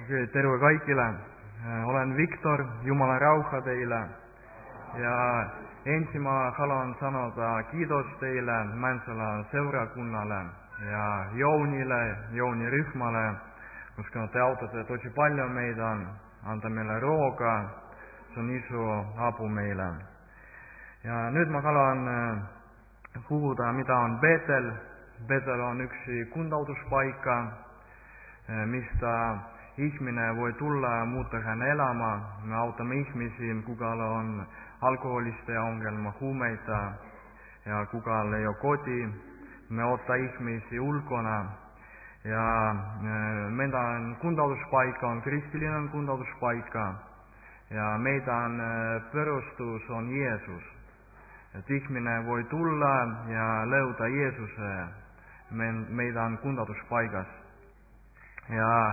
Terve kaikille. Olen Viktor, Jumalan rauha teille. Ja ensin mä haluan sanoa kiitos teille Mäntsälän seurakunnalle ja Jouni-ryhmälle, koska te autatte tosi paljon meidän, antaa meille ruokaa. Se on iso apu meille. Ja nyt mä haluan puhuta, mitä on Betel. Betel on yksi kuntoutuspaikka, mistä ihminen voi tulla ja muuttaa hänen elämään. Me autamme ihmisiä, kukalla on alkoholista ongelma, huumeita ja kukalla ei ole koti. Me ottaa ihmisiä ulkona. Ja meidän kuntoutuspaikka on kristillinen kuntoutuspaikka. Ja meidän perustus on Jeesus. Että ihminen voi tulla ja löytää Jeesuksen meidän kuntoutuspaikassa. Ja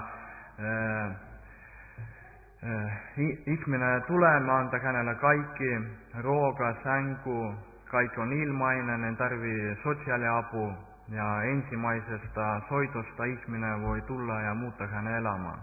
ihminen tulee, me antaa hänelle kaikki, ruoka, sänky, kaikki on ilmainen, en tarvitse sosiaaliapua. Ja ensimmäisestä soitosta ihminen voi tulla ja muuttaa hänen elämään.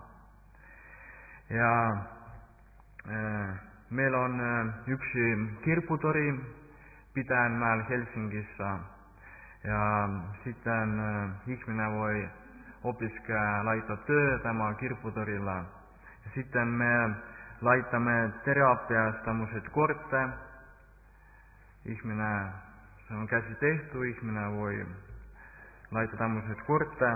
Ja meillä on yksi kirpputori Pitäjänmäellä Helsingissä. Ja sitten ihminen voi opiskella laittaa työtä tämän kirpputorilla. Ja sitten me laitamme terapiassa tämmöiset kortteja. Ihminen, se on käsi tehty, ihminen voi laittaa tämmöiset kortteja.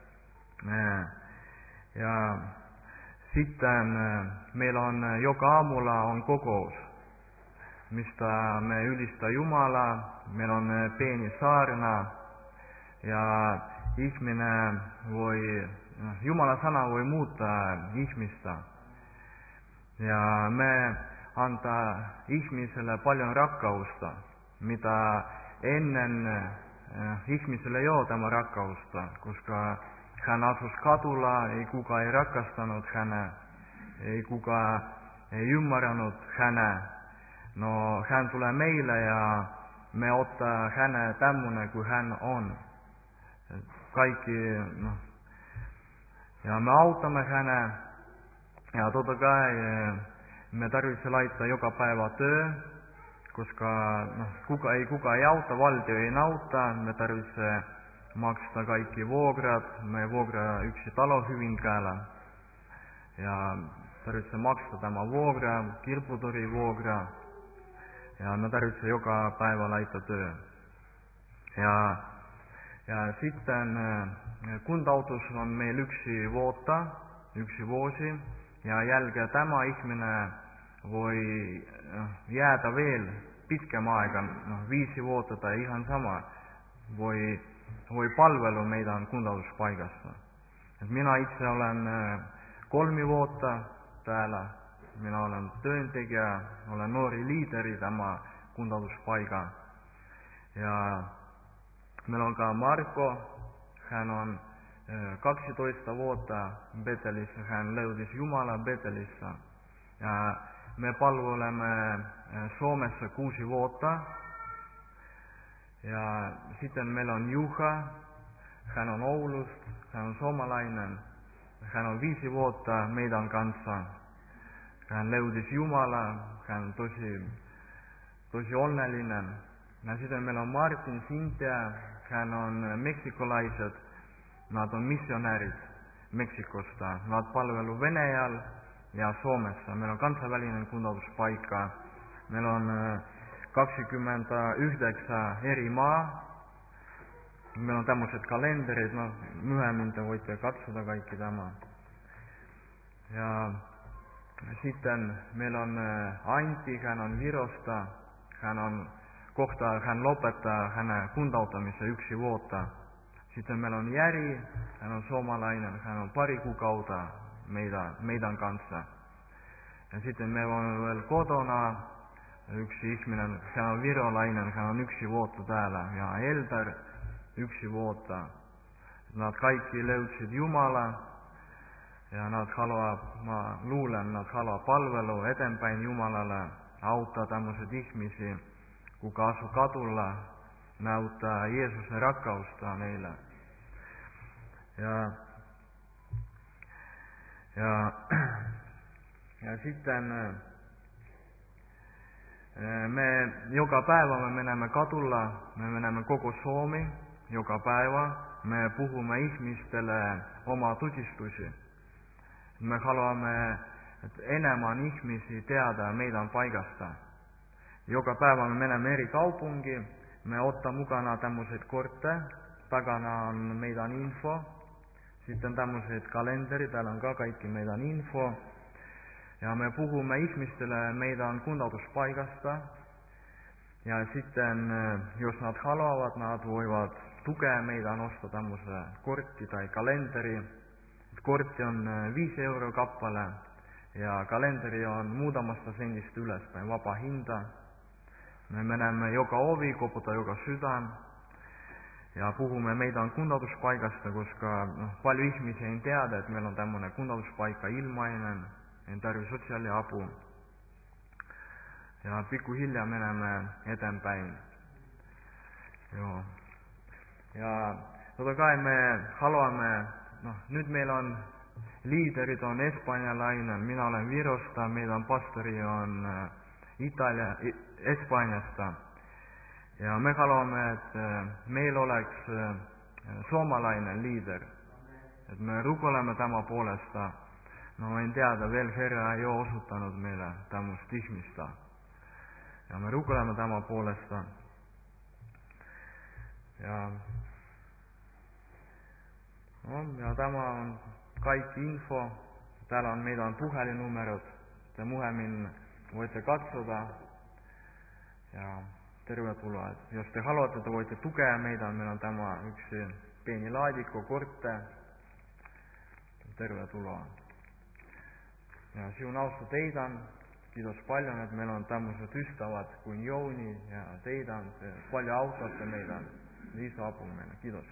Ja sitten meillä on joka aamulla on kokous, mistä me ylistää Jumalaa. Meillä on pieni saarna ja ihminen voi, Jumalan sana voi muuttaa ihmistä. Ja me antaa ihmiselle paljon rakkausta, mitä ennen ihmiselle ei ole tämä rakkausta, koska hän asus katulla, ei kukaan ei rakastanut hänä, ei kukaan ei ymmärränyt hänä. No, hän tulee meille ja me ottaa hänä tämmöinen kuin hän on. Kaikki, ja me autamme hänä. Ja totta kai me tarvitsee laittaa joka päivä työ, koska kuka ei auta, valtio ei auta. Me tarvitsee maksaa kaikki vuokrat. Me vuokraa yksi talo Hyvinkäällä. Ja tarvitsee maksaa tämä vuokra, kirpputori vuokra. Ja me tarvitsee joka päivä laittaa työ. Ja sitten kuntoutus on meillä yksi vuosi. Ja jälkeen tämä ihminen voi jäädä vielä pitkän aikaa, 5 vuotta tai ihan sama, voi palvella meidän kuntoutuspaikassa. Et minä itse olen 3 vuotta täällä. Minä olen työntekijä, olen nuori liideri tämä kuntoutuspaikan. Ja meillä on Marko, hän on 12 vuotta Betelissä, hän löytisi Jumala Betelissä. Ja me palvelemme Suomessa 6 vuotta. Ja sitten meillä on Juha, hän on Oulusta, hän on suomalainen. Hän on 5 vuotta meidän kanssa. Hän löytisi Jumala, hän on tosi onnellinen. Ja sitten meillä on Martin Sintia, hän on meksikolaiset, nämä on missionäärit Meksikosta. Nämä palvelu Venäjällä ja Suomessa. Meillä on kansainvälinen kuntoutuspaikka. Meillä on 29 eri maa. Meillä on tämmöiset kalenterit, myöhemmin te voitte katsoa kaikki tämä. Ja sitten meillä on Antti, hän on Virosta. Hän lopettaa hänen kuntoutamisen 1 vuotta. Sitten meillä on Jari, hän on suomalainen, hän on 2 kuukautta meidän kanssa. Ja sitten meillä on vielä kotona yksi ihminen, hän on virolainen, hän on 1 vuotta täällä. Ja Eldar 1 vuotta. Nämä kaikki löysivät Jumala. Ja mä luulen, että haluaa palvelua eteenpäin Jumalalle, auttaa tämmöiset ihmisiä, kuka asuu katulla, näyttää Jeesuksen rakkausta meille. Ja sitten me joka päivä me menemme katulla, me menemme koko Suomi joka päivä. Me puhumme ihmistelle oma todistusi. Me haluamme, että enemmän ihmisiä tehdä meidän paikasta. Joka päivä me menemme eri kaupunkiin, me ottamme mukana tämmöiset kortteja, takana on meidän info, sitten tämmöiset kalenterit, täällä on kaikki meidän info. Ja me puhumme ihmistelle meidän kuntoutuspaikasta. Ja sitten, jos nad haluavat, nad voivat tukea meidän ostaa tämmöisen kortti tai kalenteri. Kortti on 5 € kappale ja kalenteri on muutamasta sentistä ylöspäin, vapaa hinta. Me menemme joka ovi, koputa joka sydän ja puhumme meidän kuntoutuspaikasta, koska paljon ihmisiä ei tiedä, että meillä on tämmöinen kuntoutuspaikka ilmainen, ei tarvitse sosiaaliapua. Ja pikkuhiljaa menemme eteenpäin. Joo. Ja totta kai me haluamme, nyt meillä on liiterit on espanjalainen, minä olen Virosta, meidän pastori on Espanjasta. Ja me haluamme, että meillä olisi suomalainen liider. Että me rukoilemme tämän puolesta. No en tiedä, vielä Herra ei ole osoittanut meille tämmöistä ihmistä. Ja me rukoilemme tämän puolesta. Ja tämä on kaikki info. Täällä on meidän puhelinnumerot. Te myöhemmin voitte katsota. Ja tervetuloa. Jos te haluatte, te voitte tukea meitä. Meillä on tämä yksi pieni laatikko kortteja. Tervetuloa. Ja siunausta teidän. Kiitos paljon, että meillä on tämmöiset ystävät kuin Jouni ja teidän. Te paljon autatte meidän. Iso apu meille. Kiitos.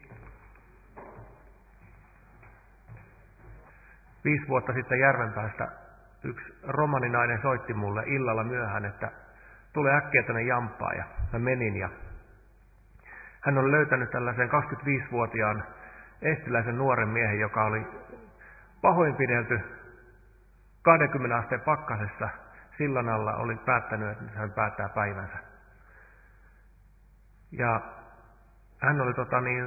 5 vuotta sitten Järvenpäästä yksi romaninainen soitti mulle illalla myöhään, että tule äkkiä tänne Jampaan, ja mä menin, ja hän on löytänyt tällaisen 25-vuotiaan estiläisen nuoren miehen, joka oli pahoinpidelty 20 asteen pakkasessa sillan alla, oli päättänyt, että hän päättää päivänsä. Ja hän oli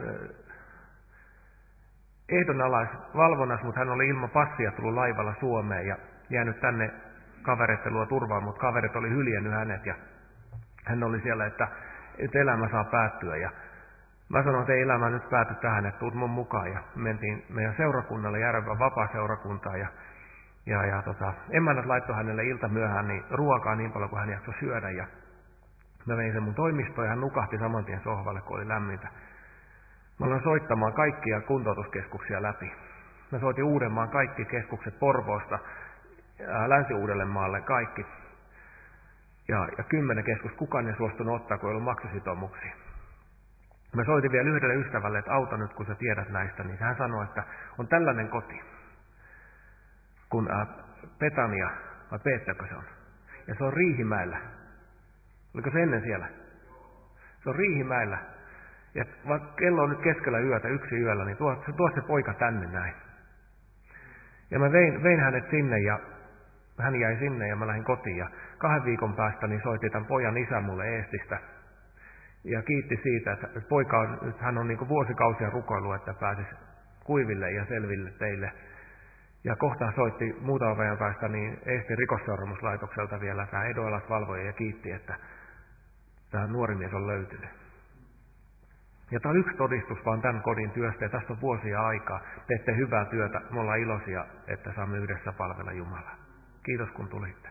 ehdonalaisvalvonnassa, mutta hän oli ilman passia tullut laivalla Suomeen ja jäänyt tänne kavereiden luo turvaan, mutta kaverit oli hyljännyt hänet ja hän oli siellä, että elämä saa päättyä. Ja mä sanoin, että ei elämä nyt pääty tähän, että tuut mun mukaan. Ja mentiin meidän seurakunnalle, Järvenpään vapaa-seurakuntaan ja emännät laittoi hänelle ilta myöhään niin ruokaa niin paljon kuin hän jaksoi syödä. Ja mä vein sen mun toimistoon ja hän nukahti saman tien sohvalle, kun oli lämmintä. Mä aloin soittamaan kaikkia kuntoutuskeskuksia läpi. Mä soitin Uudenmaan kaikki keskukset Porvoosta Länsi-Uudellemaalle kaikki. Ja 10 keskus, kukaan ei suostunut ottaa, kun ei ollut maksusitoumuksia. Mä soitin vielä yhdelle ystävälle, että auta nyt, kun sä tiedät näistä, niin hän sanoi, että on tällainen koti, kun Petania, vai Peettäkö se on? Ja se on Riihimäellä. Oliko se ennen siellä? Se on Riihimäellä. Ja vaikka kello on nyt keskellä yötä, 1 yöllä, niin tuo se poika tänne näin. Ja mä vein hänet sinne ja hän jäi sinne ja mä lähdin kotiin. Ja 2 viikon päästä niin soitti tämän pojan isä mulle Eestistä. Ja kiitti siitä, että poika on, nyt hän on niin kuin vuosikausia rukoillut, että pääsisi kuiville ja selville teille. Ja kohta soitti muutaman ajan päästä niin Eestin rikosseuraamuslaitokselta vielä tämä edoelasvalvoja ja kiitti, että tämä nuori mies on löytynyt. Ja tämä on yksi todistus vaan tämän kodin työstä ja tästä on vuosia aikaa. Teette hyvää työtä, me ollaan iloisia, että saamme yhdessä palvella Jumalaa. Kiitos kun tulitte.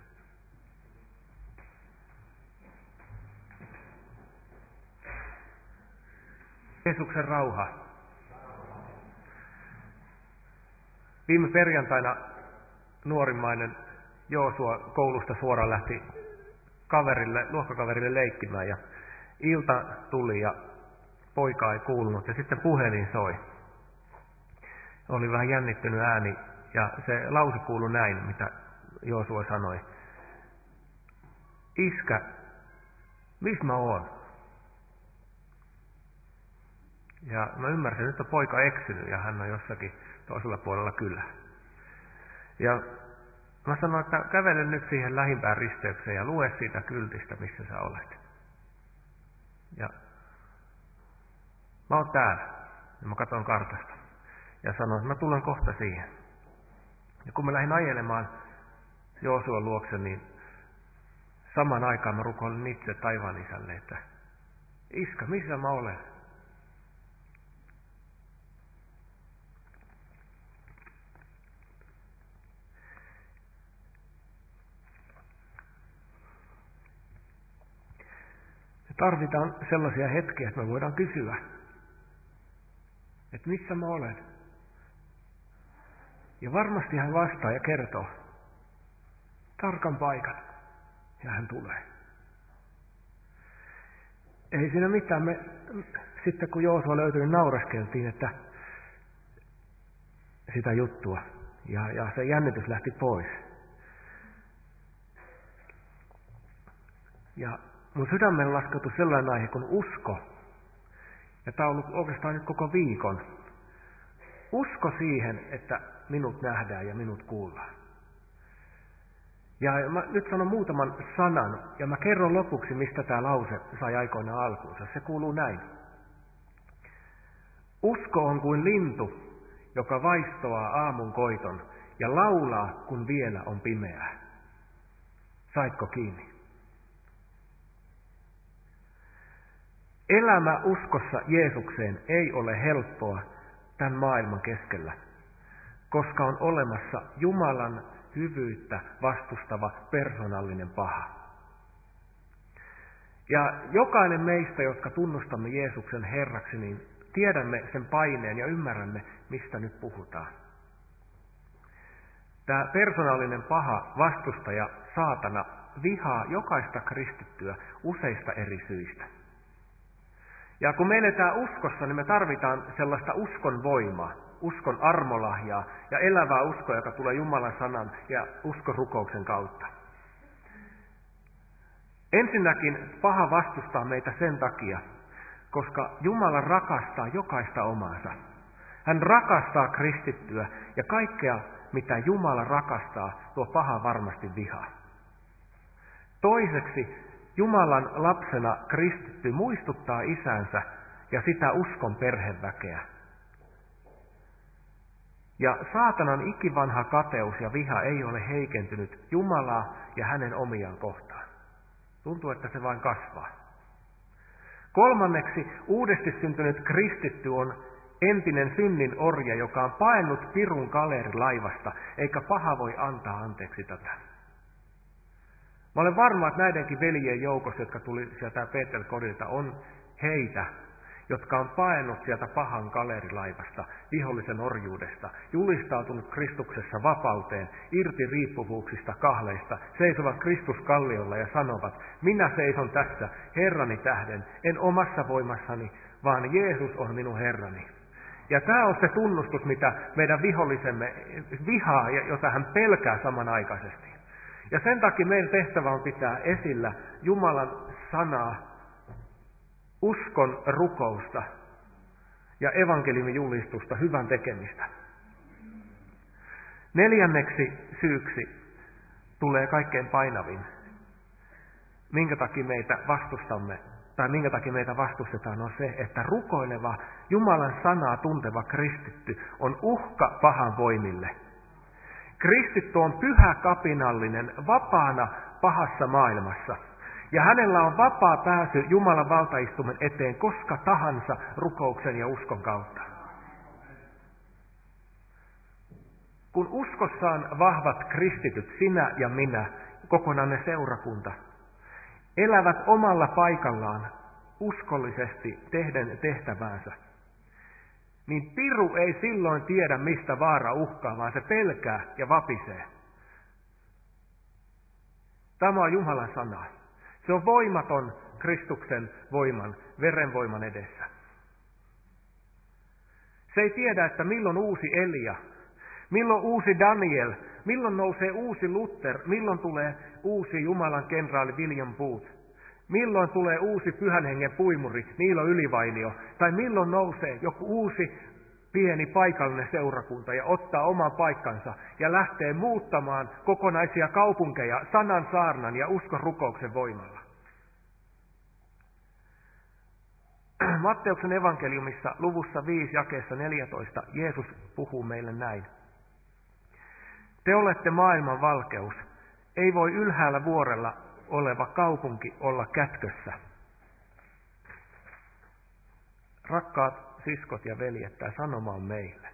Jeesuksen rauha. Viime perjantaina nuorimmainen Joosua koulusta suoraan lähti luokkakaverille leikkimään ja ilta tuli ja poika ei kuulunut ja sitten puhelin soi. Oli vähän jännittynyt ääni ja se lause kuului näin, mitä Joosua sanoi. Iskä, missä mä oon? Ja mä ymmärsin, että nyt on poika eksynyt ja hän on jossakin toisella puolella kylää. Ja mä sanoin, että kävele nyt siihen lähimpään risteykseen ja lue siitä kyltistä, missä sä olet. Ja mä oon täällä. Ja mä katson kartasta. Ja sanoin, että mä tulen kohta siihen. Ja kun mä lähdin ajelemaan Joosuan luokse, niin samaan aikaan mä rukoilin itse taivaan isälle, että Iskä, missä mä olen? Me tarvitaan sellaisia hetkiä, että me voidaan kysyä, että missä mä olen? Ja varmasti hän vastaa ja kertoo tarkan paikan. Ja hän tulee. Ei siinä mitään. Me sitten kun Joosua löytyi, niin naureskeltiin, että sitä juttua. Ja se jännitys lähti pois. Ja mun sydämen laskeutui sellainen aihe kuin usko. Ja tämä on ollut oikeastaan nyt koko viikon. Usko siihen, että minut nähdään ja minut kuullaan. Ja mä nyt sanon muutaman sanan, ja mä kerron lopuksi, mistä tämä lause sai aikoinaan alkuunsa. Se kuuluu näin. Usko on kuin lintu, joka vaistoaa aamun koiton ja laulaa, kun vielä on pimeää. Saitko kiinni? Elämä uskossa Jeesukseen ei ole helppoa tämän maailman keskellä, koska on olemassa Jumalan hyvyyttä vastustava persoonallinen paha. Ja jokainen meistä, jotka tunnustamme Jeesuksen Herraksi, niin tiedämme sen paineen ja ymmärrämme, mistä nyt puhutaan. Tämä persoonallinen paha, vastustaja, saatana, vihaa jokaista kristittyä useista eri syistä. Ja kun me eletään uskossa, niin me tarvitaan sellaista uskon voimaa, uskon armolahjaa ja elävää uskoa, joka tulee Jumalan sanan ja uskorukouksen kautta. Ensinnäkin paha vastustaa meitä sen takia, koska Jumala rakastaa jokaista omaansa. Hän rakastaa kristittyä ja kaikkea, mitä Jumala rakastaa, tuo paha varmasti vihaa. Toiseksi, Jumalan lapsena kristitty muistuttaa isänsä ja sitä uskon perheväkeä. Ja saatanan ikivanha kateus ja viha ei ole heikentynyt Jumalaa ja hänen omiaan kohtaan. Tuntuu, että se vain kasvaa. Kolmanneksi, uudesti syntynyt kristitty on entinen synnin orja, joka on paennut pirun galerilaivasta, eikä paha voi antaa anteeksi tätä. Mä olen varma, että näidenkin veljien joukossa, jotka tuli sieltä Betel-kodilta, on heitä, jotka on paennut sieltä pahan galerilaivasta, vihollisen orjuudesta, julistautunut Kristuksessa vapauteen, irti riippuvuuksista kahleista, seisovat Kristuskalliolla ja sanovat, minä seison tässä Herrani tähden, en omassa voimassani, vaan Jeesus on minun Herrani. Ja tämä on se tunnustus, mitä meidän vihollisemme vihaa, jota hän pelkää samanaikaisesti. Ja sen takia meidän tehtävä on pitää esillä Jumalan sanaa, uskon rukousta ja evankeliumin julistusta, hyvän tekemistä. Neljänneksi syyksi tulee kaikkein painavin. Minkä takia meitä vastustamme, tai minkä takia meitä vastustetaan, on se, että rukoileva, Jumalan sanaa tunteva kristitty on uhka pahan voimille. Kristitty on pyhä kapinallinen, vapaana pahassa maailmassa. Ja hänellä on vapaa pääsy Jumalan valtaistumen eteen koska tahansa rukouksen ja uskon kautta. Kun uskossaan vahvat kristityt, sinä ja minä, kokonainen seurakunta, elävät omalla paikallaan uskollisesti tehden tehtäväänsä, niin piru ei silloin tiedä, mistä vaara uhkaa, vaan se pelkää ja vapisee. Tämä on Jumalan sana. Se on voimaton Kristuksen voiman, verenvoiman edessä. Se ei tiedä, että milloin uusi Elia, milloin uusi Daniel, milloin nousee uusi Luther, milloin tulee uusi Jumalan kenraali William Booth, milloin tulee uusi Pyhän Hengen puimuri Niilo Ylivainio, tai milloin nousee joku uusi pieni paikallinen seurakunta ja ottaa oman paikkansa ja lähtee muuttamaan kokonaisia kaupunkeja sanan, saarnan ja uskon rukouksen voimalla. Matteuksen evankeliumissa luvussa 5 jakeessa 14 Jeesus puhuu meille näin. Te olette maailman valkeus. Ei voi ylhäällä vuorella oleva kaupunki olla kätkössä. Rakkaat siskot ja veljet, tämä sanoma on meille.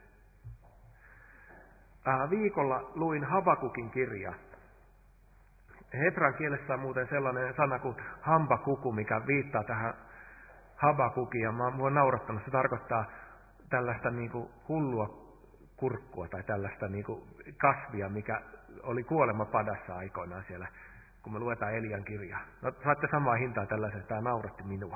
Viikolla luin Habakukin kirjaa. Hebran kielessä on muuten sellainen sana kuin hampakuku, mikä viittaa tähän Habakukin, ja mua on naurattanut. Se tarkoittaa tällaista hullua kurkkua tai tällaista kasvia, mikä oli kuolemapadassa aikoinaan siellä, kun me luetaan Elian kirjaa. No, saatte samaa hintaa tällaisesta, tämä nauratti minua.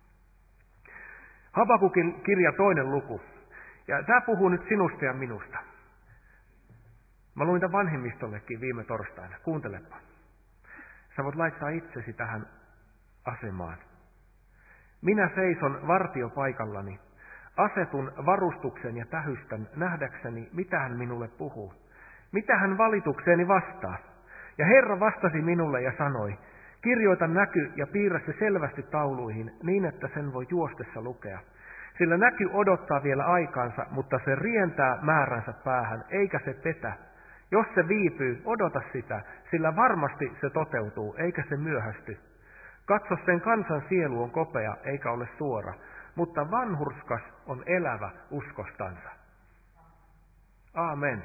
Habakukin kirja 2. luku. Ja tämä puhuu nyt sinusta ja minusta. Mä luin tämän vanhemmistollekin viime torstaina. Kuuntelepa. Sä voit laittaa itsesi tähän asemaan. Minä seison vartiopaikallani. Asetun varustuksen ja tähystän nähdäkseni, mitä hän minulle puhuu. Mitä hän valitukseeni vastaa. Ja Herra vastasi minulle ja sanoi, kirjoita näky ja piirrä se selvästi tauluihin niin, että sen voi juostessa lukea. Sillä näky odottaa vielä aikaansa, mutta se rientää määränsä päähän, eikä se petä. Jos se viipyy, odota sitä, sillä varmasti se toteutuu, eikä se myöhästy. Katso, sen kansan sielu on kopea, eikä ole suora, mutta vanhurskas on elävä uskostansa. Aamen.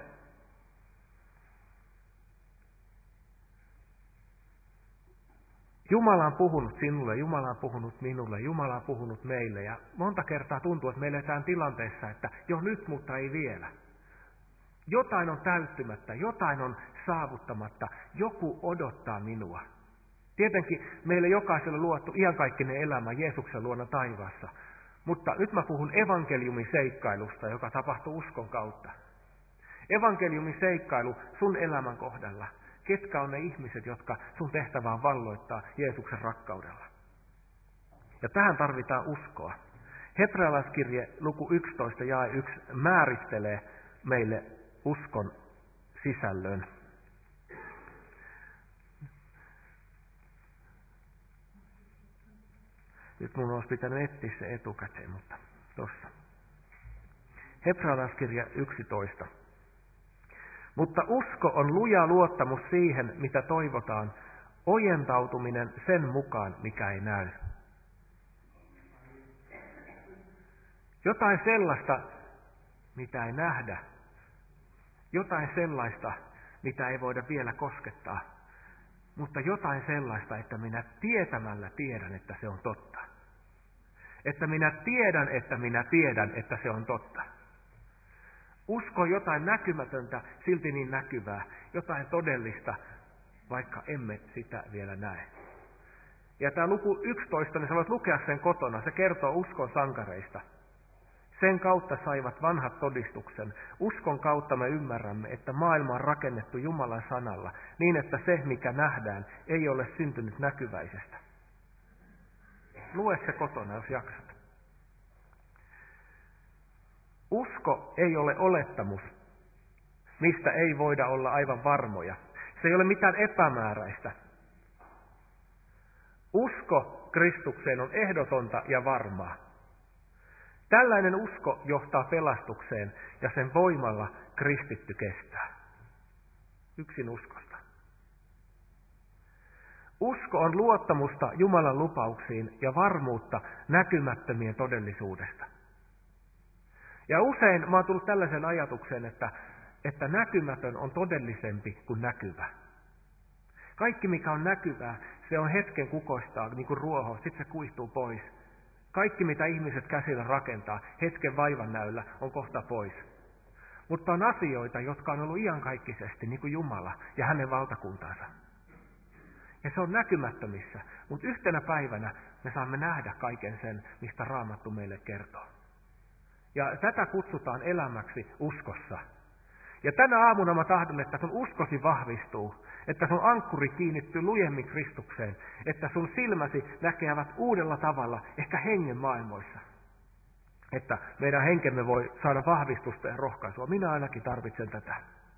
Jumala on puhunut sinulle, Jumala on puhunut minulle, Jumala on puhunut meille. Ja monta kertaa tuntuu, että me eletään tilanteessa, että jo nyt, mutta ei vielä. Jotain on täyttymättä, jotain on saavuttamatta, joku odottaa minua. Tietenkin meille jokaiselle luotu iankaikkinen elämä Jeesuksen luona taivaassa. Mutta nyt mä puhun evankeliumin seikkailusta, joka tapahtuu uskon kautta. Evankeliumin seikkailu sun elämän kohdalla. Ketkä on ne ihmiset, jotka sun tehtävä on valloittaa Jeesuksen rakkaudella? Ja tähän tarvitaan uskoa. Hebrealaiskirje luku 11 jae 1 määrittelee meille uskon sisällön. Nyt mun olisi pitänyt etsiä se etukäteen, mutta tossa. Hebrealaiskirja 11. Mutta usko on luja luottamus siihen, mitä toivotaan, ojentautuminen sen mukaan, mikä ei näy. Jotain sellaista, mitä ei nähdä. Jotain sellaista, mitä ei voida vielä koskettaa. Mutta jotain sellaista, että minä tietämällä tiedän, että se on totta. Että minä tiedän, että se on totta. Usko on jotain näkymätöntä, silti niin näkyvää. Jotain todellista, vaikka emme sitä vielä näe. Ja tämä luku 11, niin sä voit lukea sen kotona. Se kertoo uskon sankareista. Sen kautta saivat vanhat todistuksen. Uskon kautta me ymmärrämme, että maailma on rakennettu Jumalan sanalla, niin että se, mikä nähdään, ei ole syntynyt näkyväisestä. Lue se kotona, jos jaksat. Usko ei ole olettamus, mistä ei voida olla aivan varmoja. Se ei ole mitään epämääräistä. Usko Kristukseen on ehdotonta ja varmaa. Tällainen usko johtaa pelastukseen ja sen voimalla kristitty kestää. Yksin uskosta. Usko on luottamusta Jumalan lupauksiin ja varmuutta näkymättömien todellisuudesta. Ja usein mä oon tullut tällaisen ajatukseen, että näkymätön on todellisempi kuin näkyvä. Kaikki mikä on näkyvää, se on hetken kukoistaa niin kuin ruoho, sitten se kuihtuu pois. Kaikki mitä ihmiset käsillä rakentaa, hetken vaivannäöllä on kohta pois. Mutta on asioita, jotka on ollut iankaikkisesti niin kuin Jumala ja hänen valtakuntansa. Ja se on näkymättömissä, mutta yhtenä päivänä me saamme nähdä kaiken sen, mistä Raamattu meille kertoo. Ja tätä kutsutaan elämäksi uskossa. Ja tänä aamuna mä tahdon, että sun uskosi vahvistuu, että sun ankkuri kiinnittyy lujemmin Kristukseen, että sun silmäsi näkevät uudella tavalla, ehkä hengen maailmoissa. että meidän henkemme voi saada vahvistusta ja rohkaisua. Minä ainakin tarvitsen tätä.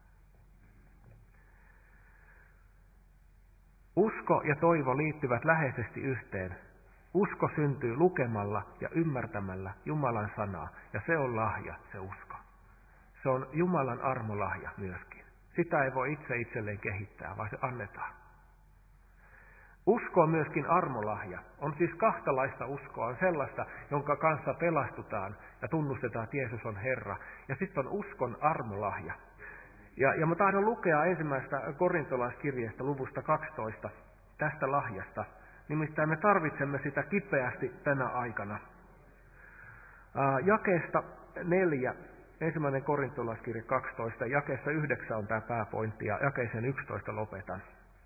Usko ja toivo liittyvät läheisesti yhteen. Usko syntyy lukemalla ja ymmärtämällä Jumalan sanaa, ja se on lahja, se usko. Se on Jumalan armolahja myöskin. Sitä ei voi itse itselleen kehittää, vaan se annetaan. Usko on myöskin armolahja. On siis kahtalaista uskoa. On sellaista, jonka kanssa pelastutaan ja tunnustetaan, että Jeesus on Herra. Ja sitten on uskon armolahja. Ja mä tahdon lukea ensimmäistä korintolaiskirjeestä luvusta 12 tästä lahjasta. Nimittäin me tarvitsemme sitä kipeästi tänä aikana. Jakeesta 4, ensimmäinen korintolaiskirje 12, jakeessa 9 on tämä pääpointti ja jakeeseen 11 lopetan.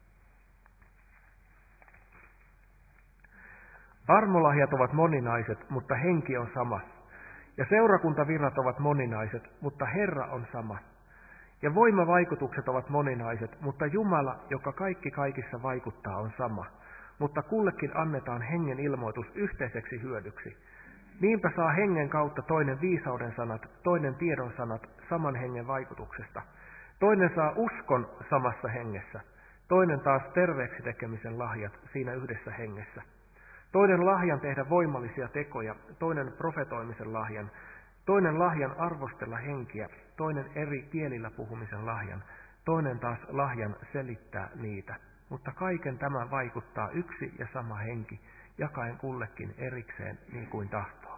Armolahjat ovat moninaiset, mutta henki on sama. Ja seurakuntavirrat ovat moninaiset, mutta Herra on sama. Ja voimavaikutukset ovat moninaiset, mutta Jumala, joka kaikki kaikissa vaikuttaa, on sama. Mutta kullekin annetaan hengen ilmoitus yhteiseksi hyödyksi. Niinpä saa hengen kautta toinen viisauden sanat, toinen tiedon sanat saman hengen vaikutuksesta. Toinen saa uskon samassa hengessä, toinen taas terveeksi tekemisen lahjat siinä yhdessä hengessä. Toinen lahjan tehdä voimallisia tekoja, toinen profetoimisen lahjan, toinen lahjan arvostella henkiä, toinen eri kielillä puhumisen lahjan, toinen taas lahjan selittää niitä. Mutta kaiken tämän vaikuttaa yksi ja sama henki, jakaen kullekin erikseen niin kuin tahtoo.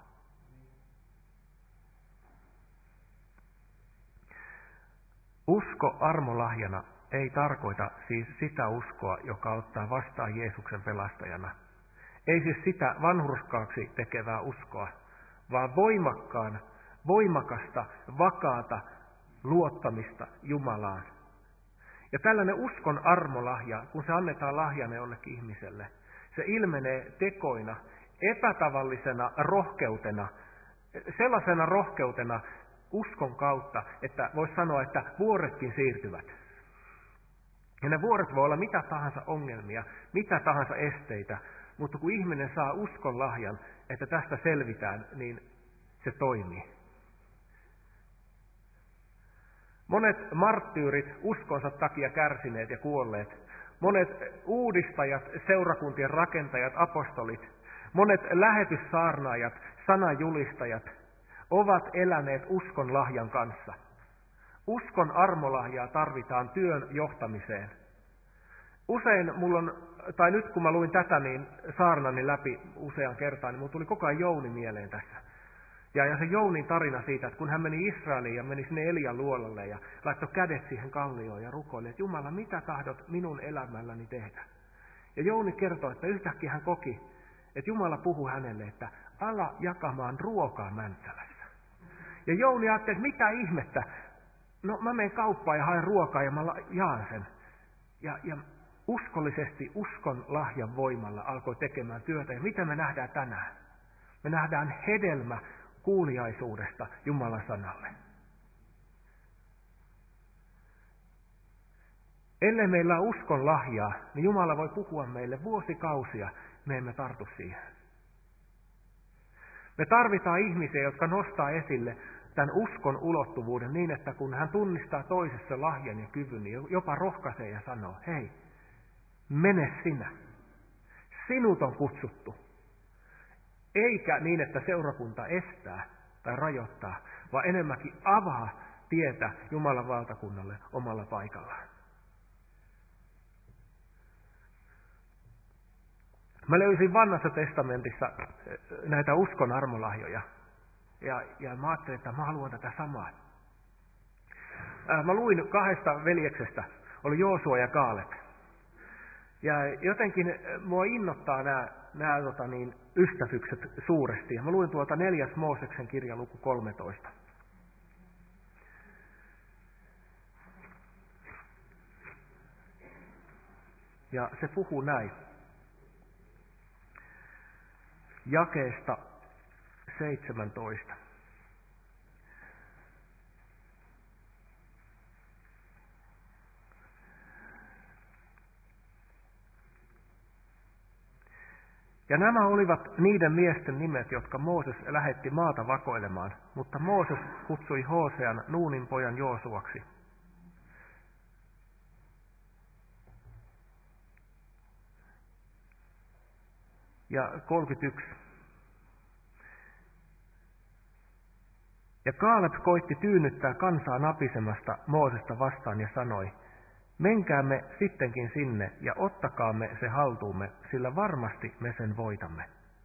Usko armolahjana ei tarkoita siis sitä uskoa, joka ottaa vastaan Jeesuksen pelastajana. Ei siis sitä vanhurskaaksi tekevää uskoa, vaan voimakasta, vakaata luottamista Jumalaan. Ja tällainen uskon armolahja, kun se annetaan lahjana jollekin ihmiselle, se ilmenee tekoina, epätavallisena rohkeutena, sellaisena rohkeutena uskon kautta, että voisi sanoa, että vuoretkin siirtyvät. Ja ne vuoret voi olla mitä tahansa ongelmia, mitä tahansa esteitä, mutta kun ihminen saa uskon lahjan, että tästä selvitään, niin se toimii. Monet marttyyrit uskonsa takia kärsineet ja kuolleet, monet uudistajat, seurakuntien rakentajat, apostolit, monet lähetyssaarnaajat, sananjulistajat ovat eläneet uskon lahjan kanssa. Uskon armolahjaa tarvitaan työn johtamiseen. Usein nyt kun mä luin tätä niin saarnani läpi usean kertaan, niin mulla tuli koko ajan Jouni mieleen tässä. Ja se Jounin tarina siitä, että kun hän meni Israeliin ja meni sinne Elian luolalle ja laittoi kädet siihen kallioon ja rukoili, että Jumala, mitä tahdot minun elämälläni tehdä? Ja Jouni kertoi, että yhtäkkiä hän koki, että Jumala puhui hänelle, että ala jakamaan ruokaa Mäntsälässä. Ja Jouni ajatteli, että mitä ihmettä? No mä menen kauppaan ja haen ruokaa ja mä jaan sen. Ja uskollisesti uskon lahjan voimalla alkoi tekemään työtä. Ja mitä me nähdään tänään? Me nähdään hedelmä kuuliaisuudesta Jumalan sanalle. Ellei meillä ole uskon lahjaa, niin Jumala voi puhua meille vuosikausia, me emme tartu siihen. Me tarvitaan ihmisiä, jotka nostaa esille tämän uskon ulottuvuuden niin, että kun hän tunnistaa toisessa lahjan ja kyvyn, niin jopa rohkaisee ja sanoo, hei, mene sinä. Sinut on kutsuttu. Eikä niin, että seurakunta estää tai rajoittaa, vaan enemmänkin avaa tietä Jumalan valtakunnalle omalla paikallaan. Mä löysin Vanhassa testamentissa näitä uskon armolahjoja. Ja mä ajattelin, että mä haluan tätä samaa. Mä luin kahdesta veljeksestä, oli Joosua ja Kaaleb. Ja jotenkin mua innoittaa nämä ystävykset suuresti. Ja mä luin 4. Mooseksen kirja luku 13. Ja se puhuu näin. Jakeesta 17. Ja nämä olivat niiden miesten nimet, jotka Mooses lähetti maata vakoilemaan, mutta Mooses kutsui Hosean, Nuunin pojan Joosuaksi. Ja 31. Ja Kaaleb koitti tyynnyttää kansaa napisemasta Moosesta vastaan ja sanoi, menkäämme sittenkin sinne ja ottakaamme se haltuumme, sillä varmasti me sen voitamme.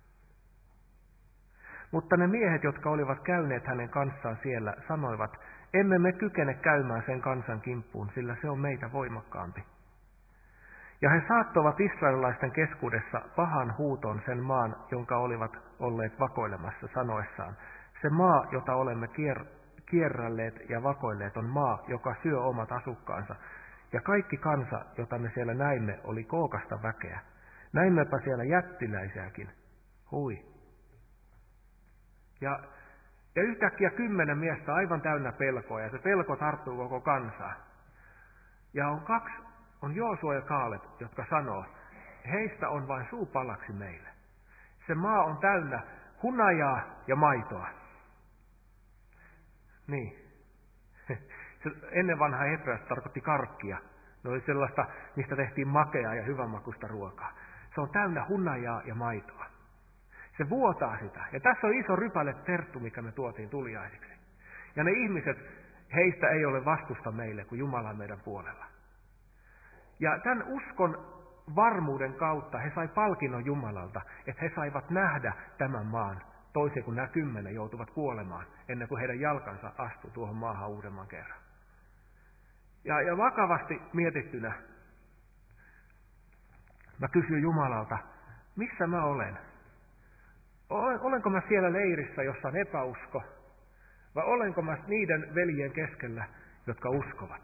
Mutta ne miehet, jotka olivat käyneet hänen kanssaan siellä, sanoivat, emme me kykene käymään sen kansan kimppuun, sillä se on meitä voimakkaampi. Ja he saattoivat israelilaisten keskuudessa pahan huuton sen maan, jonka olivat olleet vakoilemassa, sanoessaan, se maa, jota olemme kierrälleet ja vakoilleet, on maa, joka syö omat asukkaansa, ja kaikki kansa, jota me siellä näimme, oli kookasta väkeä. Näimmepä siellä jättiläisiäkin. Hui. Ja yhtäkkiä 10 miestä aivan täynnä pelkoa, ja se pelko tarttuu koko kansaa. Ja on Joosua ja Kaaleb, jotka sanoo, heistä on vain suu palaksi meille. Se maa on täynnä hunajaa ja maitoa. Niin. Se ennen vanhaa hebreasta tarkoitti karkkia. Ne oli sellaista, mistä tehtiin makeaa ja hyvänmakuista ruokaa. Se on täynnä hunajaa ja maitoa. Se vuotaa sitä. Ja tässä on iso rypäle terttu, mikä me tuotiin tuliaisiksi. Ja ne ihmiset, heistä ei ole vastusta meille, kun Jumala on meidän puolella. Ja tämän uskon varmuuden kautta he sai palkinnon Jumalalta, että he saivat nähdä tämän maan, toisin kuin nämä 10 joutuvat kuolemaan, ennen kuin heidän jalkansa astui tuohon maahan uudemman kerran. Ja vakavasti mietittynä, mä kysyin Jumalalta, missä mä olen? Olenko mä siellä leirissä, jossa on epäusko, vai olenko mä niiden veljien keskellä, jotka uskovat?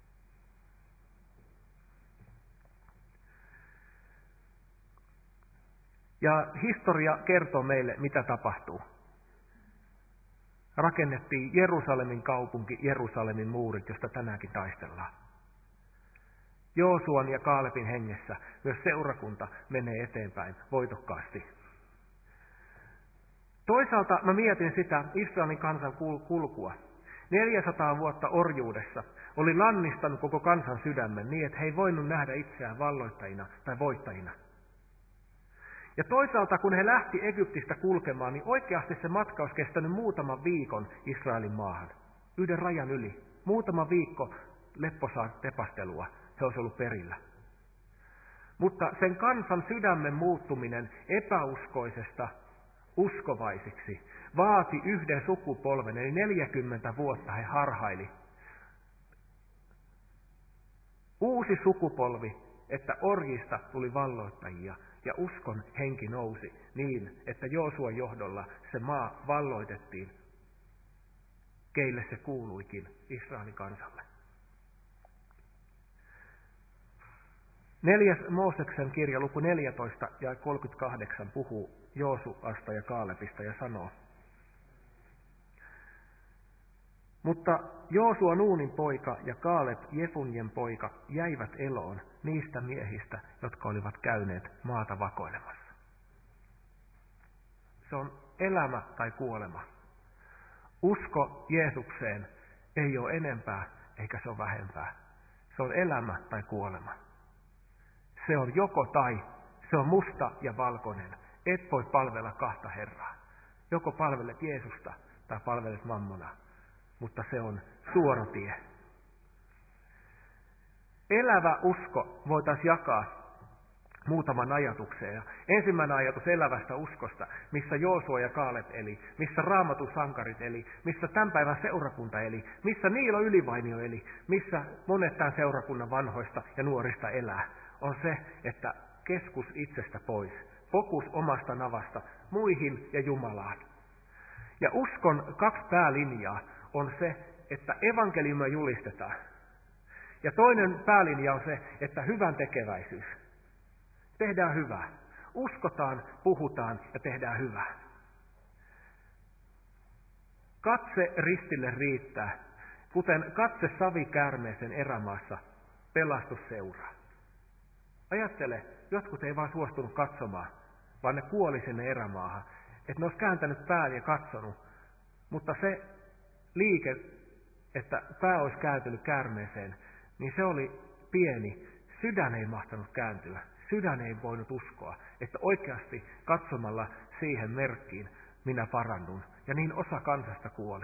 Ja historia kertoo meille, mitä tapahtuu. Rakennettiin Jerusalemin kaupunki, Jerusalemin muurit, josta tänäänkin taistellaan. Joosuan ja Kaalebin hengessä myös seurakunta menee eteenpäin voitokkaasti. Toisaalta mä mietin sitä Israelin kansan kulkua. 400 vuotta orjuudessa oli lannistanut koko kansan sydämen niin, että he ei voinut nähdä itseään valloittajina tai voittajina. Ja toisaalta, kun he lähti Egyptistä kulkemaan, niin oikeasti se matka olisi kestänyt muutaman viikon Israelin maahan. Yhden rajan yli. Muutama viikko lepposaa tepastelua. He olisi ollut perillä. Mutta sen kansan sydämen muuttuminen epäuskoisesta uskovaisiksi vaati yhden sukupolven, eli 40 vuotta he harhaili. Uusi sukupolvi, että orjista tuli valloittajia. Ja uskon henki nousi niin, että Joosuan johdolla se maa valloitettiin, keille se kuuluikin, Israelin kansalle. 4. Mooseksen kirja, luku 14 ja 38 puhuu Joosuasta ja Kaalebista ja sanoo, mutta Joosua Nuunin poika ja Kaaleb Jefunjen poika jäivät eloon niistä miehistä, jotka olivat käyneet maata vakoilemassa. Se on elämä tai kuolema. Usko Jeesukseen ei ole enempää eikä se ole vähempää. Se on elämä tai kuolema. Se on joko tai. Se on musta ja valkoinen. Et voi palvella kahta Herraa. Joko palvelet Jeesusta tai palvelet mammonaa. Mutta se on suora tie. Elävä usko voitaisiin jakaa muutaman ajatukseen. Ja ensimmäinen ajatus elävästä uskosta, missä Joosua ja Kaaleb eli, missä Raamatun sankarit eli, missä tämän päivän seurakunta eli, missä Niilo Ylivainio eli, missä monet tämän seurakunnan vanhoista ja nuorista elää, on se, että keskus itsestä pois, fokus omasta navasta muihin ja Jumalaan. Ja uskon 2 päälinjaa on se, että evankeliumia julistetaan. Ja toinen päälinja on se, että hyvän tekeväisyys. Tehdään hyvää. Uskotaan, puhutaan ja tehdään hyvää. Katse ristille riittää, kuten katse savikäärmeeseen erämaassa, pelastus seuraa. Ajattele, jotkut ei vaan suostunut katsomaan, vaan ne kuoli sinne erämaahan. Että ne olisi kääntänyt pään ja katsonut, mutta se liike, että pää olisi kääntynyt käärmeeseen, niin se oli pieni. Sydän ei mahtanut kääntyä. Sydän ei voinut uskoa, että oikeasti katsomalla siihen merkkiin minä parannun. Ja niin osa kansasta kuoli.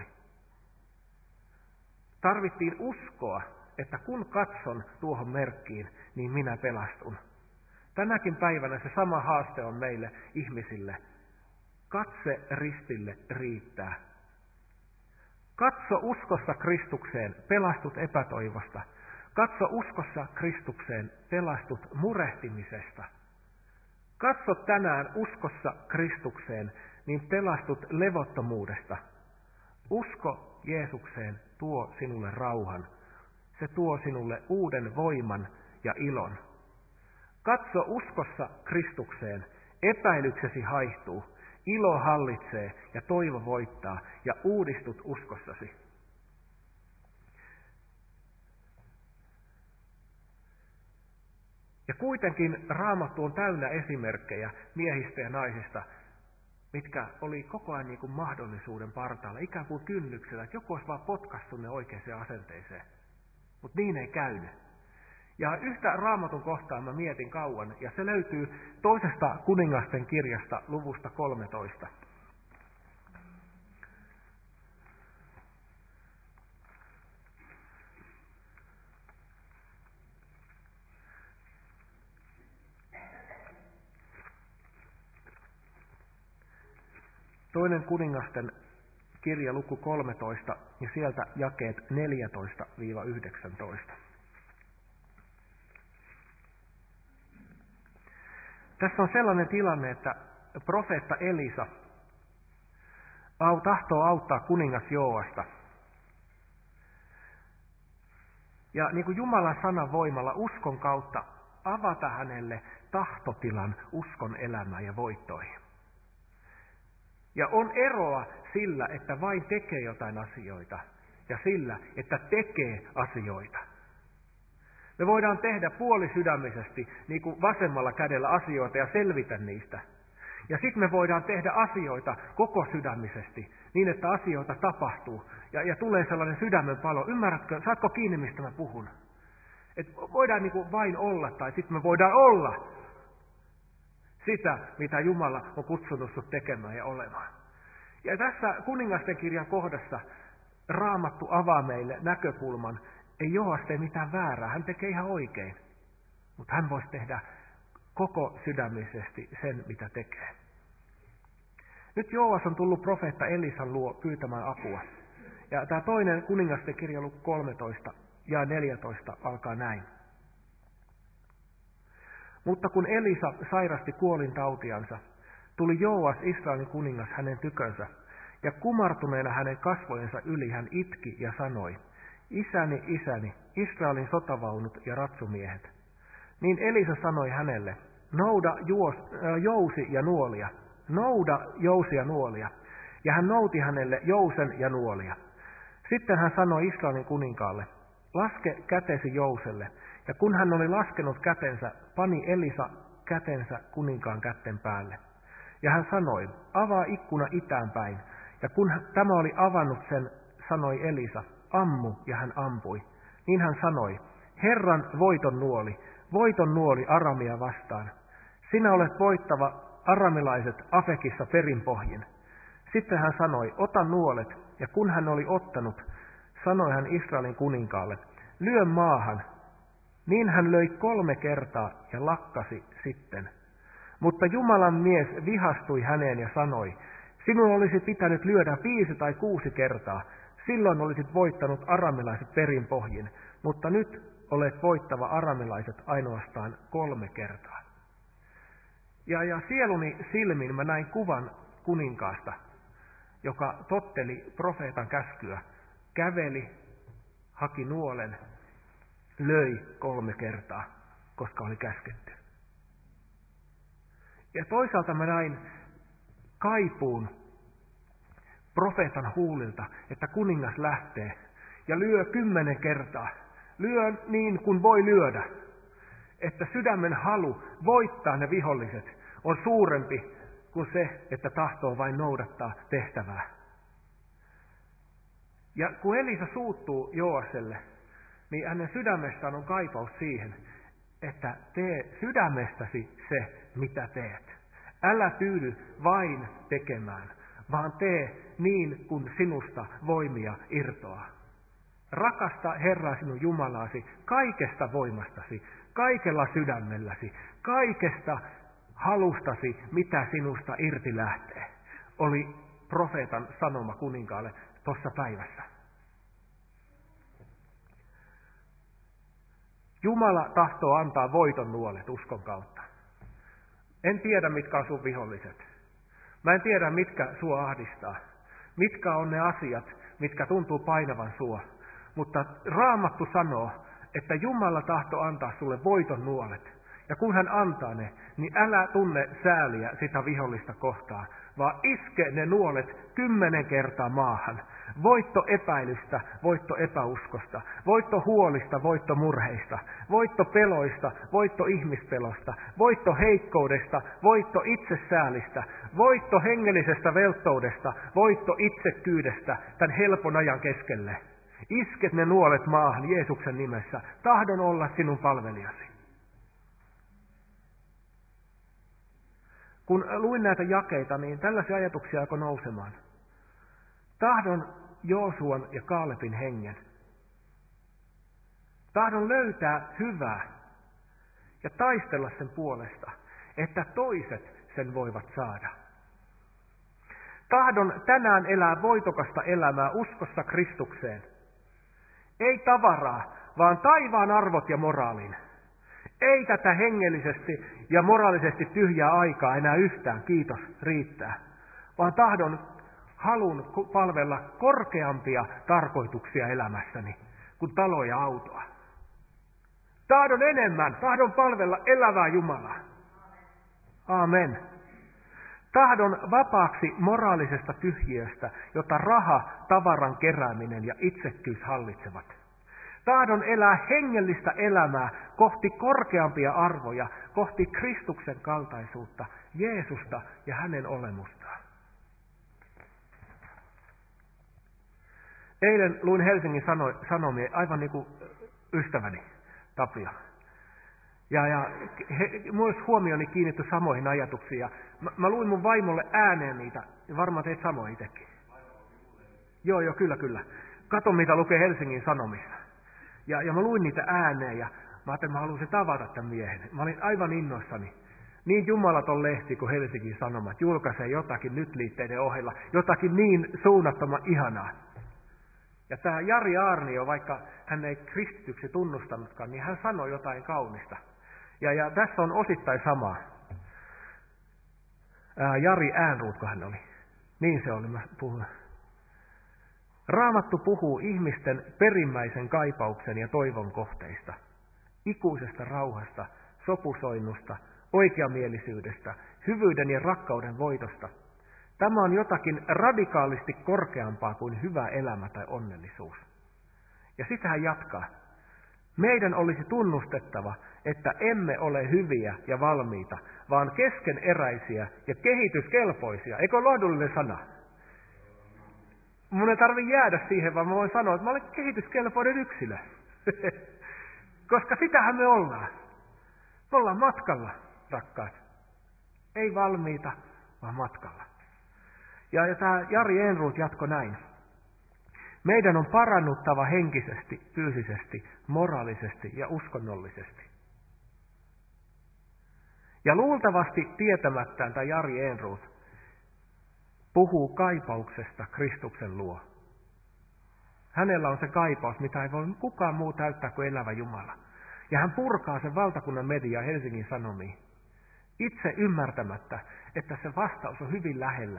Tarvittiin uskoa, että kun katson tuohon merkkiin, niin minä pelastun. Tänäkin päivänä se sama haaste on meille ihmisille. Katse ristille riittää. Katso uskossa Kristukseen, pelastut epätoivosta. Katso uskossa Kristukseen, pelastut murehtimisesta. Katso tänään uskossa Kristukseen, niin pelastut levottomuudesta. Usko Jeesukseen tuo sinulle rauhan. Se tuo sinulle uuden voiman ja ilon. Katso uskossa Kristukseen, epäilyksesi haihtuu, ilo hallitsee ja toivo voittaa ja uudistut uskossasi. Ja kuitenkin Raamattu on täynnä esimerkkejä miehistä ja naisista, mitkä oli koko ajan niin kuin mahdollisuuden partaalla, ikään kuin kynnyksellä, että joku olisi vaan potkaissut ne oikeaan asenteeseen. Mutta niin ei käynyt. Ja yhtä Raamatun kohtaa mä mietin kauan, ja se löytyy toisesta kuningasten kirjasta luvusta 13. Toinen kuningasten kirja luku 13 ja sieltä jakeet 14-19. Tässä on sellainen tilanne, että profeetta Elisa tahtoo auttaa kuningas Jooasta. Ja niin kuin Jumalan sanan voimalla uskon kautta avata hänelle tahtotilan uskon elämään ja voittoihin. Ja on eroa sillä, että vain tekee jotain asioita, ja sillä, että tekee asioita. Me voidaan tehdä puolisydämisesti, niin kuin vasemmalla kädellä asioita ja selvitä niistä. Ja sitten me voidaan tehdä asioita koko sydämisesti, niin että asioita tapahtuu. Ja tulee sellainen sydämen palo. Ymmärrätkö, saatko kiinni, mistä mä puhun? Et voidaan niin kuin vain olla, tai sitten me voidaan olla sitä, mitä Jumala on kutsunut sut tekemään ja olemaan. Ja tässä kuningasten kirjan kohdassa Raamattu avaa meille näkökulman, ei Jooas tee mitään väärää, hän tekee ihan oikein. Mutta hän voisi tehdä koko sydämisesti sen, mitä tekee. Nyt Jooas on tullut profeetta Elisan luo pyytämään apua. Ja tämä toinen kuningasten kirja luku 13 ja 14 alkaa näin. Mutta kun Elisa sairasti kuolintautiansa, tuli Jooas Israelin kuningas hänen tykönsä, ja kumartuneena hänen kasvojensa yli hän itki ja sanoi, Isäni, isäni, Israelin sotavaunut ja ratsumiehet. Niin Elisa sanoi hänelle, nouda jousi ja nuolia, nouda jousi ja nuolia. Ja hän nouti hänelle jousen ja nuolia. Sitten hän sanoi Israelin kuninkaalle, laske kätesi jouselle. Ja kun hän oli laskenut kätensä, pani Elisa kätensä kuninkaan kätten päälle. Ja hän sanoi, avaa ikkuna itään päin. Ja kun tämä oli avannut sen, sanoi Elisa, ammu, ja hän ampui. Niin hän sanoi, Herran voiton nuoli Aramia vastaan. Sinä olet voittava aramilaiset Afekissa perinpohjin. Sitten hän sanoi, ota nuolet, ja kun hän oli ottanut, sanoi hän Israelin kuninkaalle, lyö maahan. Niin hän löi 3 kertaa ja lakkasi sitten. Mutta Jumalan mies vihastui häneen ja sanoi, sinun olisi pitänyt lyödä 5 tai 6 kertaa, silloin olisit voittanut aramilaiset perinpohjin, mutta nyt olet voittava aramilaiset ainoastaan 3 kertaa. Ja sieluni silmin mä näin kuvan kuninkaasta, joka totteli profeetan käskyä, käveli, haki nuolen, löi 3 kertaa, koska oli käsketty. Ja toisaalta mä näin kaipuun profeetan huulilta, että kuningas lähtee ja lyö 10 kertaa. Lyö niin kuin voi lyödä, että sydämen halu voittaa ne viholliset on suurempi kuin se, että tahtoo vain noudattaa tehtävää. Ja kun Elisa suuttuu Joaselle, niin hänen sydämestään on kaipaus siihen, että tee sydämestäsi se, mitä teet. Älä tyydy vain tekemään, vaan tee niin, kun sinusta voimia irtoaa. Rakasta Herraa sinun Jumalaasi kaikesta voimastasi, kaikella sydämelläsi, kaikesta halustasi, mitä sinusta irti lähtee, oli profeetan sanoma kuninkaalle tuossa päivässä. Jumala tahtoo antaa voiton nuolet uskon kautta. En tiedä, mitkä on sun viholliset. Mä en tiedä, mitkä sua ahdistaa. Mitkä on ne asiat, mitkä tuntuu painavan sua. Mutta Raamattu sanoo, että Jumala tahtoo antaa sulle voiton nuolet. Ja kun hän antaa ne, niin älä tunne sääliä sitä vihollista kohtaan, vaan iske ne nuolet 10 kertaa maahan. Voitto epäilystä, voitto epäuskosta, voitto huolista, voitto murheista, voitto peloista, voitto ihmispelosta, voitto heikkoudesta, voitto itsesäälistä, voitto hengellisestä velttoudesta, voitto itsekyydestä tämän helpon ajan keskelle. Isket ne nuolet maahan Jeesuksen nimessä, tahdon olla sinun palvelijasi. Kun luin näitä jakeita, niin tällaisia ajatuksia alkoi nousemaan. Tahdon Joosuan ja Kaalepin hengen. Tahdon löytää hyvää ja taistella sen puolesta, että toiset sen voivat saada. Tahdon tänään elää voitokasta elämää uskossa Kristukseen. Ei tavaraa, vaan taivaan arvot ja moraalin. Ei tätä hengellisesti ja moraalisesti tyhjää aikaa enää yhtään, kiitos, riittää. Vaan halun palvella korkeampia tarkoituksia elämässäni kuin taloa ja autoa. Tahdon enemmän, tahdon palvella elävää Jumalaa. Aamen. Tahdon vapaaksi moraalisesta tyhjiöstä, jota raha, tavaran kerääminen ja itsekkyys hallitsevat. Tahdon elää hengellistä elämää kohti korkeampia arvoja, kohti Kristuksen kaltaisuutta, Jeesusta ja hänen olemustaan. Eilen luin Helsingin Sanomia aivan niin kuin ystäväni Tapio. Ja myös huomioni kiinnittyi samoihin ajatuksiin. Ja mä luin mun vaimolle ääneen niitä, ja varmaan teit samoin itsekin. Joo, kyllä. Kato, mitä lukee Helsingin Sanomissa. Ja mä luin niitä ääneen, ja mä ajattelin, että mä haluaisin tavata tämän miehen. Mä olin aivan innoissani. Niin jumalaton lehti kuin Helsingin Sanomat julkaisee jotakin nyt liitteiden ohella, jotakin niin suunnattoman ihanaa. Ja tämä Jari Aarnio, vaikka hän ei kristityksi tunnustanutkaan, niin hän sanoi jotain kaunista. Ja tässä on osittain samaa. Jari Äänruutko hän oli. Niin se oli, mä puhun. Raamattu puhuu ihmisten perimmäisen kaipauksen ja toivon kohteista, ikuisesta rauhasta, sopusoinnusta, oikeamielisyydestä, hyvyyden ja rakkauden voitosta. Tämä on jotakin radikaalisti korkeampaa kuin hyvä elämä tai onnellisuus. Ja sitä hän jatkaa. Meidän olisi tunnustettava, että emme ole hyviä ja valmiita, vaan keskeneräisiä ja kehityskelpoisia. Eikö ole lohdullinen sana? Mun ei tarvitse jäädä siihen, vaan mä voin sanoa, että mä olen kehityskelpoinen yksilö. Koska sitähän me ollaan. Me ollaan matkalla, rakkaat. Ei valmiita, vaan matkalla. Ja tämä Jari Ehnruut jatkoi näin. Meidän on parannuttava henkisesti, fyysisesti, moraalisesti ja uskonnollisesti. Ja luultavasti tietämättään tämä Jari Ehnruut puhuu kaipauksesta Kristuksen luo. Hänellä on se kaipaus, mitä ei voi kukaan muu täyttää kuin elävä Jumala. Ja hän purkaa sen valtakunnan mediaa Helsingin Sanomiin. Itse ymmärtämättä, että se vastaus on hyvin lähellä.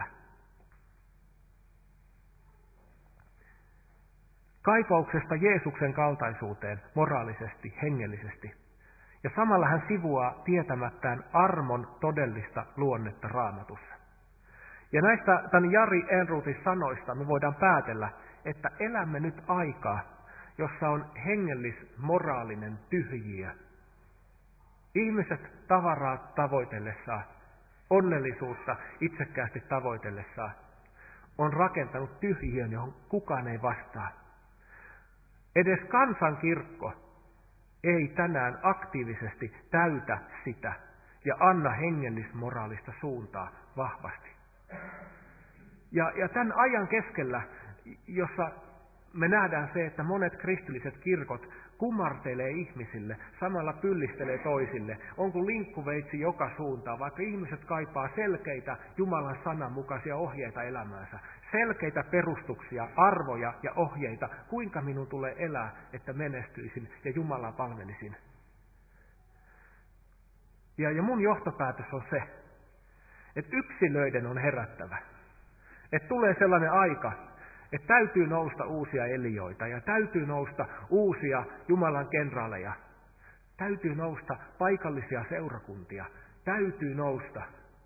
Kaipauksesta Jeesuksen kaltaisuuteen moraalisesti, hengellisesti. Ja samalla hän sivuaa tietämättään armon todellista luonnetta Raamatussa. Ja näistä tämän Jari Ehnruutin sanoista me voidaan päätellä, että elämme nyt aikaa, jossa on hengellis-moraalinen tyhjiö. Ihmiset tavaraa tavoitellessaan onnellisuutta itsekkäästi tavoitellessaan, on rakentanut tyhjiön, johon kukaan ei vastaa. Edes kansankirkko ei tänään aktiivisesti täytä sitä ja anna hengellismoraalista suuntaa vahvasti. Ja tämän ajan keskellä, jossa me nähdään se, että monet kristilliset kirkot kumartelee ihmisille, samalla pyllistelee toisille, on kuin linkkuveitsi joka suuntaan, vaikka ihmiset kaipaa selkeitä Jumalan sanan mukaisia ohjeita elämäänsä, selkeitä perustuksia, arvoja ja ohjeita, kuinka minun tulee elää, että menestyisin ja Jumalaa palvelisin. Ja mun johtopäätös on se, että yksilöiden on herättävä. Että tulee sellainen aika, että täytyy nousta uusia Elioita ja täytyy nousta uusia Jumalan kenraaleja. Täytyy nousta paikallisia seurakuntia. Täytyy nousta.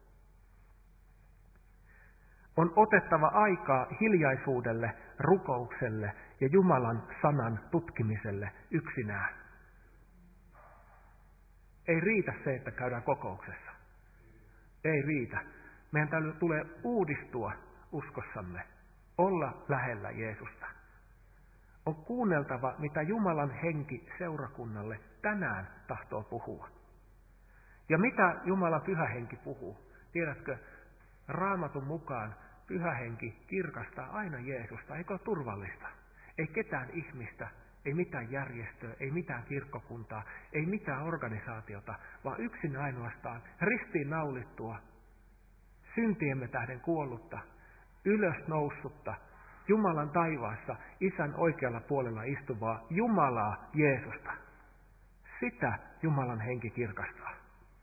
On otettava aikaa hiljaisuudelle, rukoukselle ja Jumalan sanan tutkimiselle yksinään. Ei riitä se, että käydään kokouksessa. Ei riitä. Meidän tulee uudistua uskossamme, olla lähellä Jeesusta. On kuunneltava, mitä Jumalan henki seurakunnalle tänään tahtoo puhua. Ja mitä Jumalan pyhä henki puhuu? Tiedätkö, Raamatun mukaan pyhä henki kirkastaa aina Jeesusta, eikö ole turvallista? Ei ketään ihmistä, ei mitään järjestöä, ei mitään kirkkokuntaa, ei mitään organisaatiota, vaan yksin ainoastaan ristiin naulittua, syntiemme tähden kuollutta, ylös noussutta, Jumalan taivaassa, Isän oikealla puolella istuvaa Jumalaa Jeesusta. Sitä Jumalan henki kirkastaa.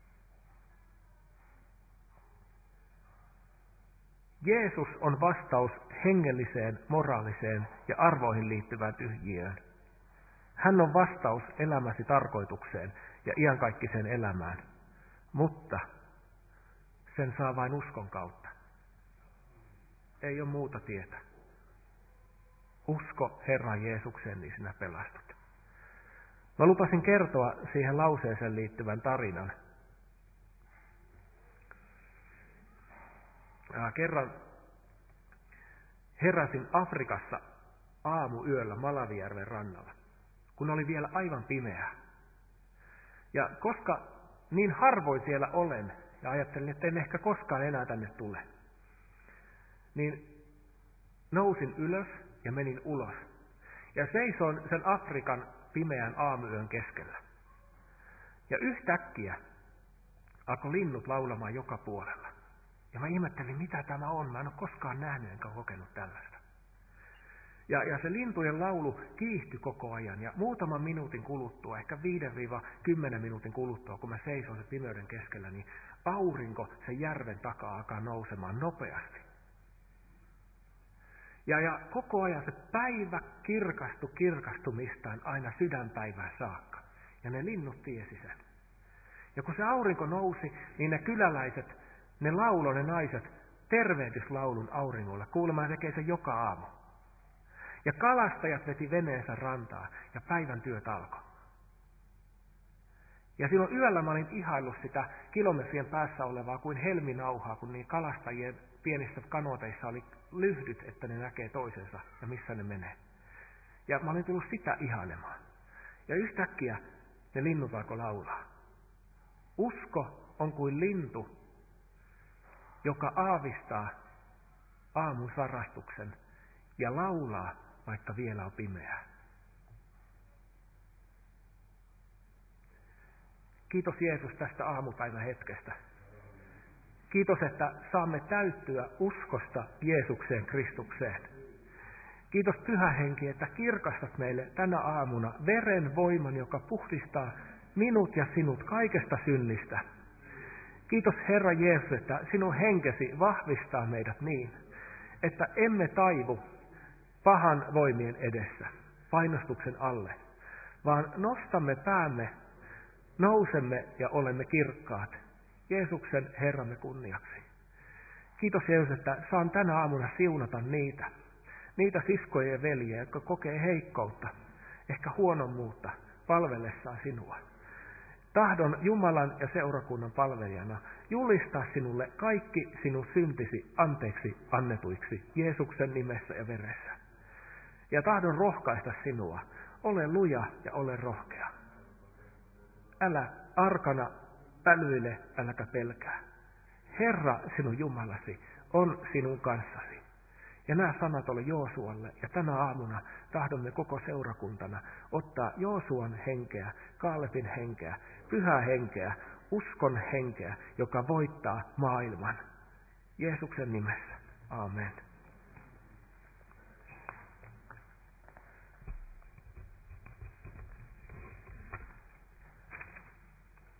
Jeesus on vastaus hengelliseen, moraaliseen ja arvoihin liittyvään tyhjiöön. Hän on vastaus elämäsi tarkoitukseen ja iankaikkiseen elämään, mutta sen saa vain uskon kautta. Ei ole muuta tietä. Usko Herran Jeesukseen, niin sinä pelastut. Mä lupasin kertoa siihen lauseeseen liittyvän tarinan. Kerran heräsin Afrikassa aamuyöllä Malavijärven rannalla, kun oli vielä aivan pimeää. Ja koska niin harvoin siellä olen, ja ajattelin, että en ehkä koskaan enää tänne tule, niin nousin ylös ja menin ulos. Ja seisoin sen Afrikan pimeän aamuyön keskellä. Ja yhtäkkiä alkoi linnut laulamaan joka puolella. Ja mä ihmettelin, mitä tämä on. Mä en ole koskaan nähnyt enkä kokenut tällaista. Ja se lintujen laulu kiihtyi koko ajan. Ja muutaman minuutin kuluttua, ehkä 5-10 minuutin kuluttua, kun mä seison sen pimeyden keskellä, niin aurinko sen järven takaa alkaa nousemaan nopeasti. Ja koko ajan se päivä kirkastui kirkastumistaan aina sydänpäivään saakka. Ja ne linnut tiesi sen. Ja kun se aurinko nousi, niin ne kyläläiset, ne lauloi ne naiset tervehdyslaulun auringolla. Kuulemma tekee sen joka aamu. Ja kalastajat veti veneensä rantaa ja päivän työt alkoi. Ja silloin yöllä mä olin ihaillut sitä kilometrien päässä olevaa kuin helminauhaa, kun niin kalastajien pienissä kanooteissa oli lyhdyt, että ne näkee toisensa ja missä ne menee. Ja mä olin tullut sitä ihailemaan. Ja yhtäkkiä ne linnut alkoi laulaa. Usko on kuin lintu, joka aavistaa aamun sarastuksen ja laulaa, vaikka vielä on pimeää. Kiitos Jeesus tästä aamupäivän hetkestä. Kiitos, että saamme täyttyä uskosta Jeesukseen Kristukseen. Kiitos Pyhä Henki, että kirkastat meille tänä aamuna veren voiman, joka puhdistaa minut ja sinut kaikesta synnistä. Kiitos Herra Jeesus, että sinun henkesi vahvistaa meidät niin, että emme taivu pahan voimien edessä, painostuksen alle, vaan nostamme päämme, nousemme ja olemme kirkkaat Jeesuksen Herramme kunniaksi. Kiitos Jeesus, että saan tänä aamuna siunata niitä siskoja ja veljiä, jotka kokee heikkoutta, ehkä huonommuutta palvellessaan sinua. tahdon Jumalan ja seurakunnan palvelijana julistaa sinulle kaikki sinun syntisi anteeksi annetuiksi Jeesuksen nimessä ja veressä. Ja tahdon rohkaista sinua, ole luja ja ole rohkea. Älä arkana pälyile, äläkä pelkää. Herra sinun Jumalasi on sinun kanssasi. Ja nämä sanat oli Joosualle, ja tänä aamuna tahdomme koko seurakuntana ottaa Joosuan henkeä, Kaalebin henkeä, pyhää henkeä, uskon henkeä, joka voittaa maailman. Jeesuksen nimessä. Amen.